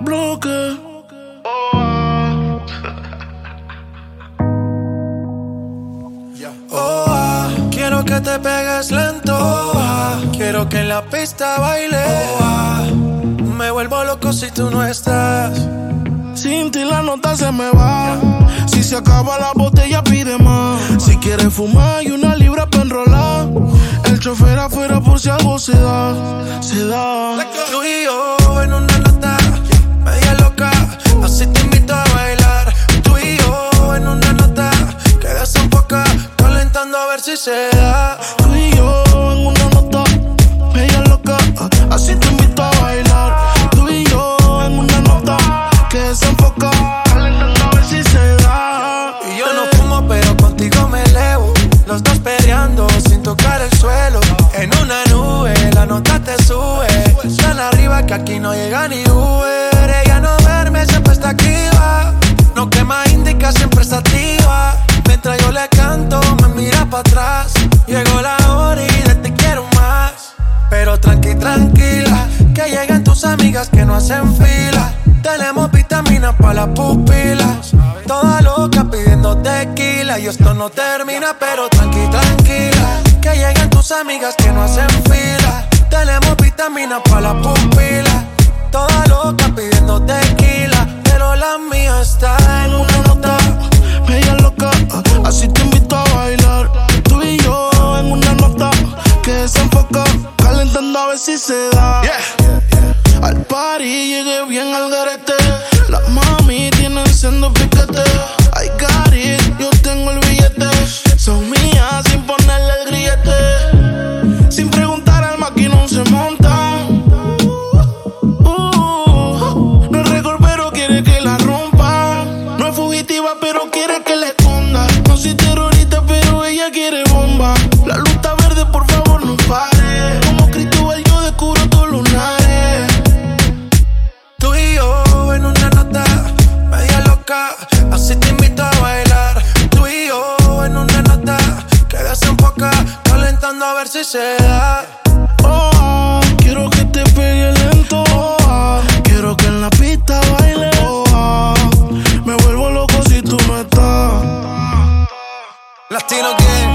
bloque. Quiero que te pegues lento. Quiero que en la pista baile. Me vuelvo loco si tú no estás. Sin ti la nota se me va. Si se acaba la botella pide más. Si quieres fumar y una libra pa' enrolar. El chofer afuera por si algo se da. Se da. Tú y yo en una nota media loca. Así te invito a bailar. Tú y yo en una nota que desenfoca. Calentando a ver si se da. Tú y yo en una nota media loca. Así te invito a bailar. Tú y yo en una nota que desenfoca, calentando a ver si se da. Y yo no fumo, pero contigo me elevo. Los dos peleando sin tocar el suelo. En una nube, la nota te sube. Tan arriba que aquí no llega ni Uber. Ella no duerme, siempre está activa. No quema indica, siempre está activa. Mientras yo le canto, me mira para atrás. Llegó la hora y de te quiero más. Pero tranquila, que lleguen tus amigas que no hacen fila. Tenemos vitaminas para las pupilas. Toda loca pidiendo tequila. Y esto no termina, pero tranquila, que lleguen tus amigas que no hacen fila. Tenemos vitaminas para las pupilas. Toda loca pidiendo tequila. Pero la mía está en una nota media loca, así te invito a bailar. Tú y yo en una nota que desenfoca, calentando a ver si se da. Al party llegué bien al garete. Las mami tienen siendo piquete. I got it, yo tengo el billete. Son mías sin ponerle el grillete. Sin preguntar al maquinón se monta. No es récord pero quiere que la rompa. No es fugitiva pero quiere que la esconda. No soy terrorista pero ella quiere bomba. La luz está verde, por favor no pare. Como Cristóbal yo descubro tus lunares. Tú y yo en una nota media loca. Así te invito a bailar. Tú y yo en una nota que desenfoca. Calentando a ver si se da. Quiero que te pegue lento. Quiero que en la pista baile. Me vuelvo loco si tú no estás. Latino Gang.